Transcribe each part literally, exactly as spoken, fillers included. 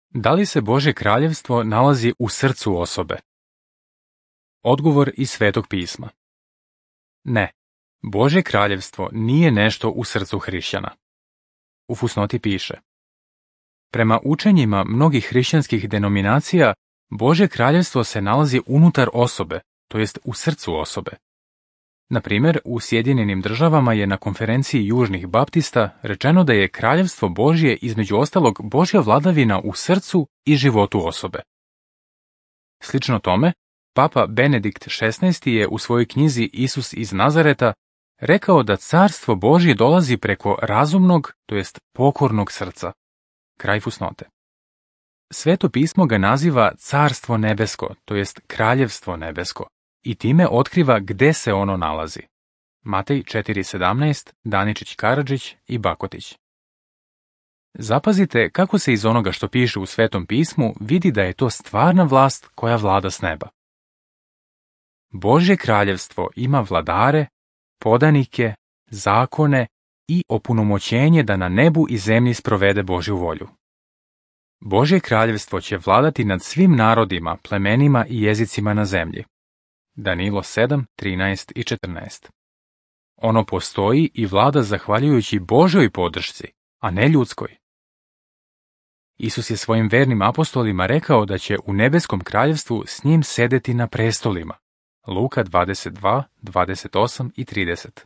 Da li se Božje kraljevstvo nalazi u srcu osobe? Odgovor iz Svetog pisma. Ne, Božje kraljevstvo nije nešto u srcu hrišćana. U fusnoti piše: prema učenjima mnogih hrišćanskih denominacija, Božje kraljevstvo se nalazi unutar osobe, to jest u srcu osobe. Na primjer, u Sjedinjenim državama je na konferenciji južnih baptista rečeno da je kraljevstvo Božje između ostalog Božja vladavina u srcu i životu osobe. Slično tome, Papa Benedikt šesnaesti je u svojoj knjizi Isus iz Nazareta rekao da carstvo Božje dolazi preko razumnog, to jest pokornog srca. Kraj fusnote. Sveto pismo ga naziva carstvo nebesko, to jest kraljevstvo nebesko, i time otkriva gde se ono nalazi. Matej četiri sedamnaest, Daničić Karadžić i Bakotić. Zapazite kako se iz onoga što piše u Svetom pismu vidi da je to stvarna vlast koja vlada s neba. Božje kraljevstvo ima vladare, podanike, zakone i opunomoćenje da na nebu i zemlji sprovede Božju volju. Božje kraljevstvo će vladati nad svim narodima, plemenima i jezicima na zemlji. Danilo sedam, trinaest i četrnaest. Ono postoji i vlada zahvaljujući Božjoj podršci, a ne ljudskoj. Isus je svojim vernim apostolima rekao da će u nebeskom kraljevstvu s njim sedeti na prestolima. Luka dvadeset dva, dvadeset osam i trideset.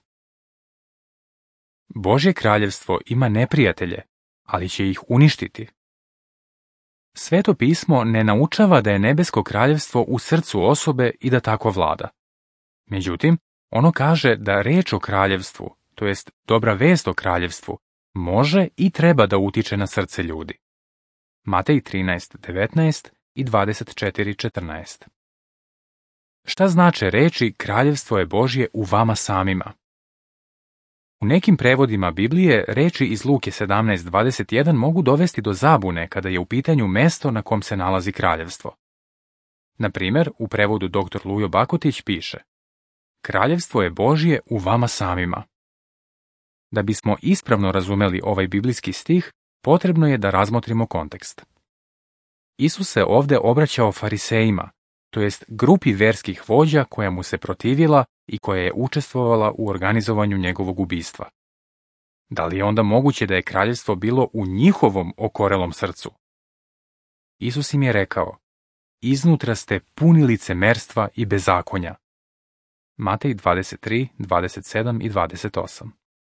Božje kraljevstvo ima neprijatelje, ali će ih uništiti. Sveto pismo ne naučava da je nebesko kraljevstvo u srcu osobe i da tako vlada. Međutim, ono kaže da reč o kraljevstvu, to jest dobra vest o kraljevstvu, može i treba da utiče na srce ljudi. Matej trinaest devetnaest i dvadeset četiri četrnaest. Šta znače reči kraljevstvo je Božje u vama samima? U nekim prevodima Biblije reči iz Luke sedamnaest dvadeset jedan mogu dovesti do zabune kada je u pitanju mesto na kom se nalazi kraljevstvo. Na primjer, u prevodu doktor Lujo Bakotić piše: kraljevstvo je Božje u vama samima. Da bismo ispravno razumeli ovaj biblijski stih, potrebno je da razmotrimo kontekst. Isus se ovdje obraćao farisejima, to jest grupi verskih vođa koja mu se protivila i koja je učestvovala u organizovanju njegovog ubistva. Da li je onda moguće da je kraljevstvo bilo u njihovom okorelom srcu? Isus im je rekao: iznutra ste puni licemerstva i bezakonja. Matej dvadeset tri, dvadeset sedam i dvadeset osam.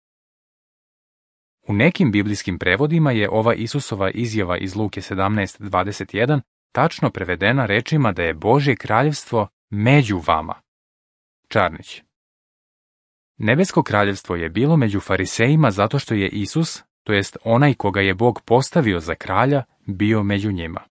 U nekim biblijskim prevodima je ova Isusova izjava iz Luke sedamnaest dvadeset jedan tačno prevedena rečima da je Božje kraljevstvo među vama. Čarnić. Nebesko kraljevstvo je bilo među farisejima zato što je Isus, to jest onaj koga je Bog postavio za kralja, bio među njima.